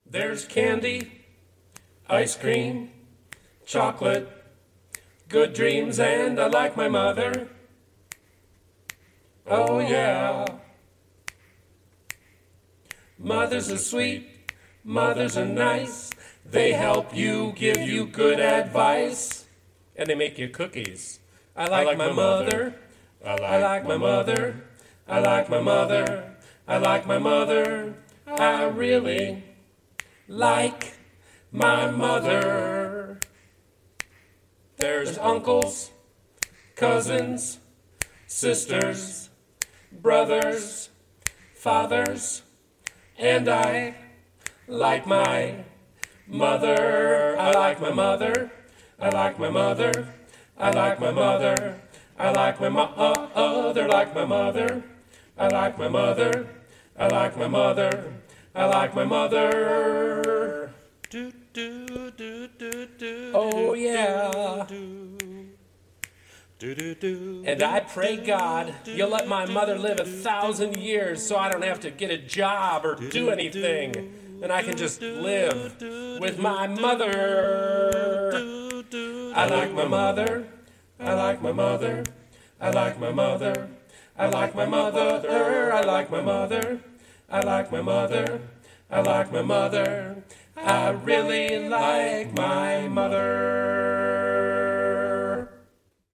There's candy, ice cream, chocolate, good dreams, and I like my mother. Oh yeah. Mothers are sweet, mothers are nice. They help you, give you good advice. And they make you cookies. I like my mother. I like my mother. I like my mother. I like my mother. I really like my mother. There's uncles, cousins, sisters, brothers, fathers, and I like my mother. I like my mother. I like my mother. I like my mother. I like my mother. Like my mother. I like my mother. I like my mother. I like my mother. Do, do, do, do, do, Oh, do, yeah. do, do, do, do, And I pray, God, you'll let my mother live 1,000 years so I don't have to get a job or do anything. And I can just live with my mother. I like my mother. I like my mother. I like my mother. I like my mother. I like my mother. I like my mother. I like my mother. I really like my mother.